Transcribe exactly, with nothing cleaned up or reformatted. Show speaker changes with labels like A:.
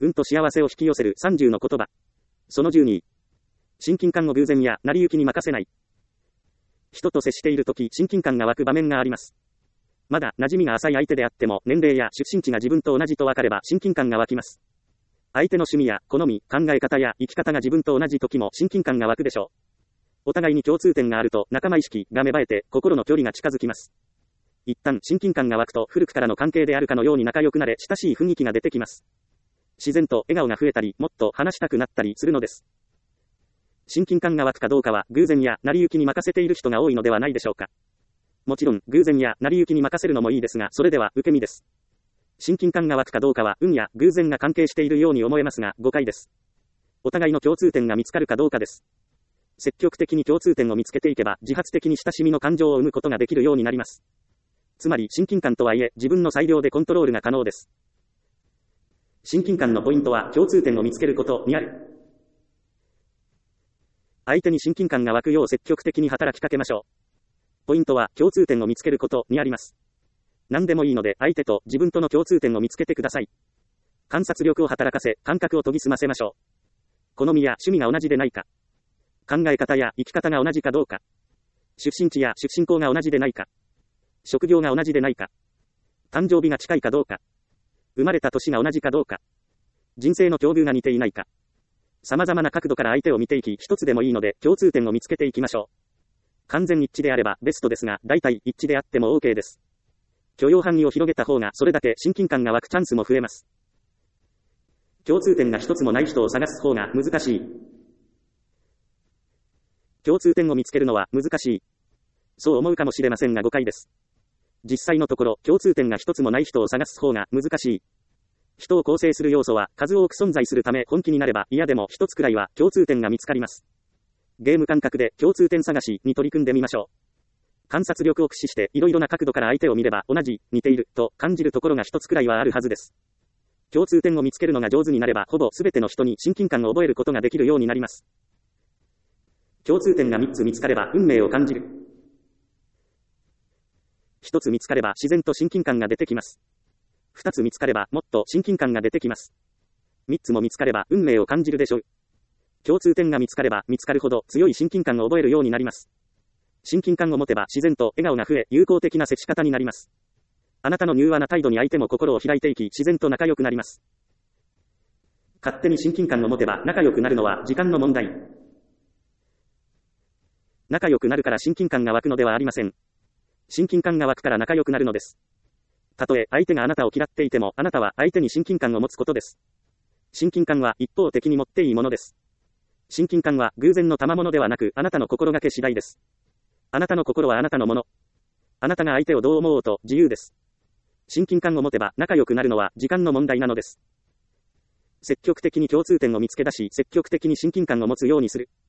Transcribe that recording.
A: 運と幸せを引き寄せるさんじゅうの言葉。そのじゅうに。親近感を偶然や成り行きに任せない。人と接しているとき、親近感が湧く場面があります。まだ馴染みが浅い相手であっても、年齢や出身地が自分と同じと分かれば親近感が湧きます。相手の趣味や好み、考え方や生き方が自分と同じ時も親近感が湧くでしょう。お互いに共通点があると仲間意識が芽生えて心の距離が近づきます。一旦親近感が湧くと古くからの関係であるかのように仲良くなれ親しい雰囲気が出てきます。自然と笑顔が増えたり、もっと話したくなったりするのです。親近感が湧くかどうかは偶然や成り行きに任せている人が多いのではないでしょうか。もちろん偶然や成り行きに任せるのもいいですが、それでは受け身です。親近感が湧くかどうかは運や偶然が関係しているように思えますが、誤解です。お互いの共通点が見つかるかどうかです。積極的に共通点を見つけていけば、自発的に親しみの感情を生むことができるようになります。つまり親近感とはいえ、自分の裁量でコントロールが可能です。親近感のポイントは共通点を見つけることにある。相手に親近感が湧くよう積極的に働きかけましょう。ポイントは共通点を見つけることにあります。何でもいいので相手と自分との共通点を見つけてください。観察力を働かせ、感覚を研ぎ澄ませましょう。好みや趣味が同じでないか。考え方や生き方が同じかどうか。出身地や出身校が同じでないか。職業が同じでないか。誕生日が近いかどうか。生まれた年が同じかどうか。人生の境遇が似ていないか。様々な角度から相手を見ていき、一つでもいいので共通点を見つけていきましょう。完全一致であればベストですが、大体一致であっても OK です。許容範囲を広げた方がそれだけ親近感が湧くチャンスも増えます。共通点が一つもない人を探す方が難しい。共通点を見つけるのは難しい。そう思うかもしれませんが誤解です。実際のところ、共通点が一つもない人を探す方が難しい。人を構成する要素は数多く存在するため、本気になれば嫌でも一つくらいは共通点が見つかります。ゲーム感覚で共通点探しに取り組んでみましょう。観察力を駆使していろいろな角度から相手を見れば同じ、似ていると感じるところが一つくらいはあるはずです。共通点を見つけるのが上手になればほぼ全ての人に親近感を覚えることができるようになります。共通点がみっつ見つかれば運命を感じる。ひとつ見つかれば自然と親近感が出てきます。ふたつ見つかればもっと親近感が出てきます。みっつも見つかれば運命を感じるでしょう。共通点が見つかれば見つかるほど強い親近感を覚えるようになります。親近感を持てば自然と笑顔が増え、友好的な接し方になります。あなたの柔和な態度に相手も心を開いていき、自然と仲良くなります。勝手に親近感を持てば仲良くなるのは時間の問題。仲良くなるから親近感が湧くのではありません。親近感が湧くから仲良くなるのです。たとえ相手があなたを嫌っていても、あなたは相手に親近感を持つことです。親近感は一方的に持っていいものです。親近感は偶然の賜物ではなく、あなたの心がけ次第です。あなたの心はあなたのもの。あなたが相手をどう思おうと自由です。親近感を持てば仲良くなるのは時間の問題なのです。積極的に共通点を見つけ出し、積極的に親近感を持つようにする。